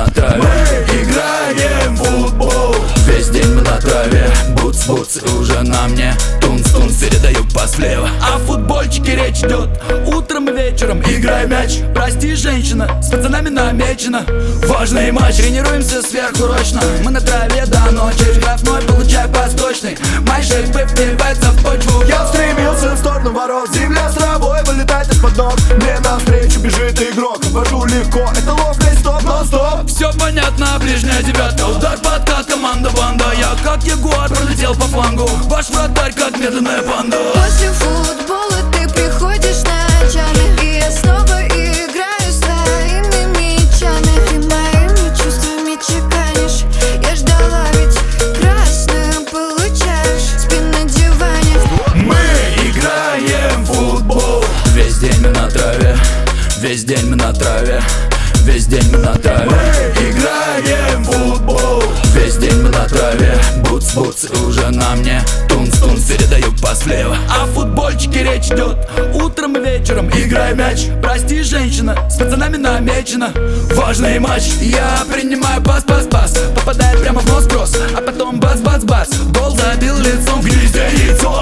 траве. Мы играем в футбол, весь день мы на траве. Буц-буц, и уже на мне тунц-тунц, передаю пас влево. А в футбольчике речь идет утром и вечером. Играем мяч, прости, женщина, с пацанами намечено важный матч. Тренируемся сверхурочно, мы на траве до ночи. Штрафной, получаю пас точный, мои шейпы впиваются в почву. Я стремился в сторону ворот, земля с травой вылетает из-под ног. Мне навстречу бежит игрок, вожу легко, это ловля и стоп, нон-стоп. Все понятно, ближняя девятка, удар, подкат, команда, банда. Я как ягуар пролетел по флангу, ваш вратарь как медленная панда. После футбола ты приходишь ночами, и я снова играю с твоими мячами. Ты моими чувствами чеканишь, я ждала, ведь красную получаешь, спин на диване. Мы играем в футбол, весь день мы на траве, весь день мы на траве, весь день мы на траве. Мы играем в футбол, весь день мы на траве. Буц-буц, и уже на мне тунц-тунц, передаю пас влево. А в футбольчике речь идет утром и вечером. Играем мяч, прости, женщина, с пацанами намечено важный матч. Я принимаю пас-пас-пас, попадает прямо в нос кросс, а потом бац-бац-бац, гол забил лицом в гнезде яйцо.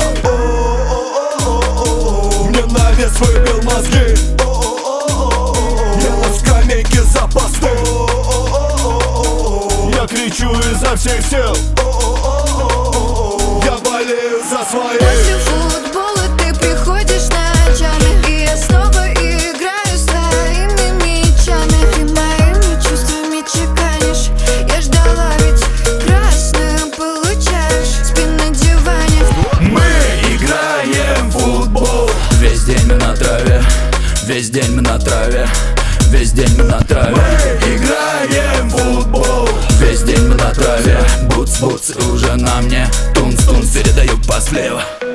Мне навес выбил мозги, я на скамейке запасных. Я кричу изо всех сил, я болею за своих. После футбола ты приходишь ночами, и я снова играю с твоими мячами. Ты моими чувствами чеканишь, я ждала, ведь красную получаешь, спин на диване. Мы играем в футбол, весь день мы на траве, весь день мы на траве, весь день мы на траве. Мы играем в футбол, весь день мы на траве. Буц-буц, и уже на мне тунц-тунц, передаю пас влево.